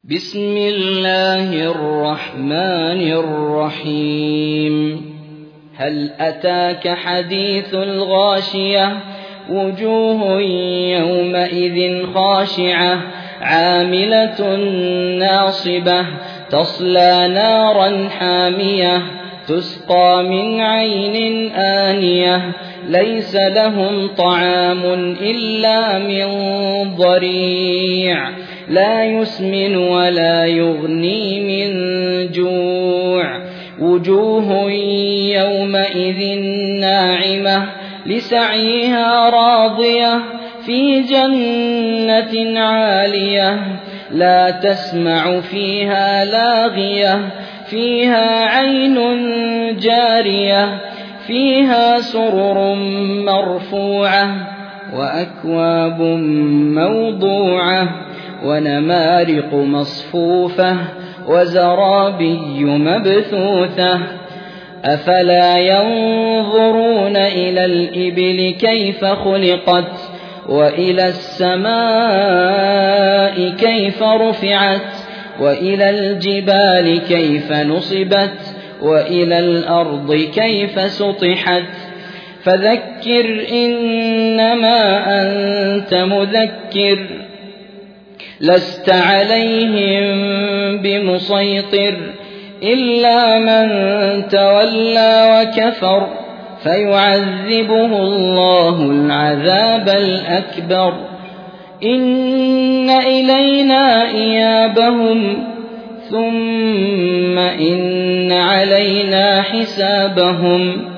بسم الله الرحمن الرحيم هل أتاك حديث الغاشية وجوه يومئذ خاشعة عاملة ناصبة تصلى نارا حامية تسقى من عين آنية ليس لهم طعام إلا من ضريع لا يسمن ولا يغني من جوع وجوه يومئذ ناعمة لسعيها راضية في جنة عالية لا تسمع فيها لاغية فيها عين جارية فيها سرر مرفوعة وأكواب موضوعة ونمارق مصفوفة وزرابي مبثوثة أفلا ينظرون إلى الإبل كيف خلقت وإلى السماء كيف رفعت وإلى الجبال كيف نصبت وإلى الأرض كيف سطحت فذكر إنما أنت مذكر لست عليهم بمسيطر إلا من تولى وكفر فيعذبه الله العذاب الأكبر إن إلينا إيابهم ثم إن علينا حسابهم